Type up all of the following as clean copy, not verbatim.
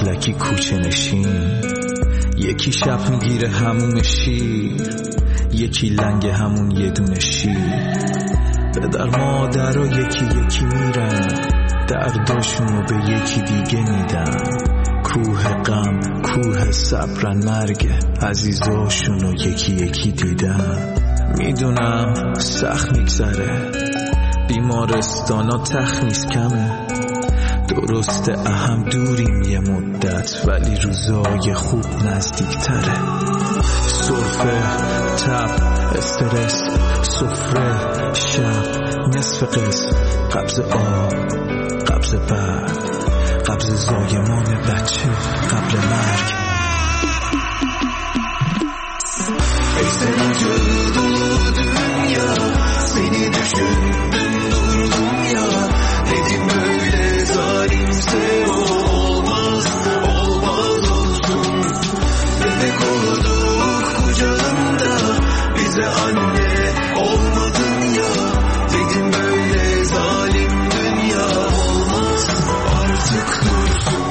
مهلکی کوچه نشین، یکی شب میگیره همون شیر، یکی لنگ همون یه دونه شیر. پدر مادر و یکی یکی میرن، درداشونو به یکی دیگه میدن. کوه غم کوه صبرن، مرگ عزیزاشونو یکی یکی دیدن. میدونم سخت میگذره، بیمارستانا تخت نیست کمه. درسته اهم دوریم یه مدت، ولی روزای خوب نزدیکتره. سرفه، تب، استرس، سفره، شب، نصف قسم، قبض آب، قبض برد، قبض زایمان بچه قبل مرگ. ای سنجل dolu dünya, seni düşündüm durdum ya. Dedim böyle zalimse olmaz, olmaz olsun. Bebek olduk kucağında, bize anne olmadın ya. Dedim böyle zalim dünya olmaz, artık dursun.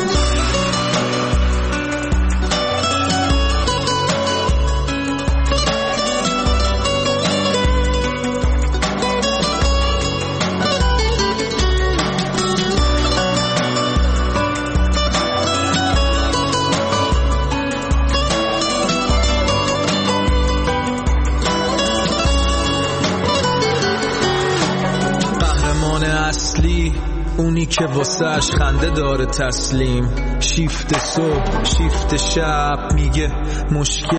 اصلی اونی که واسهش خنده داره تسلیم. شیفت صبح شیفت شب، میگه مشکل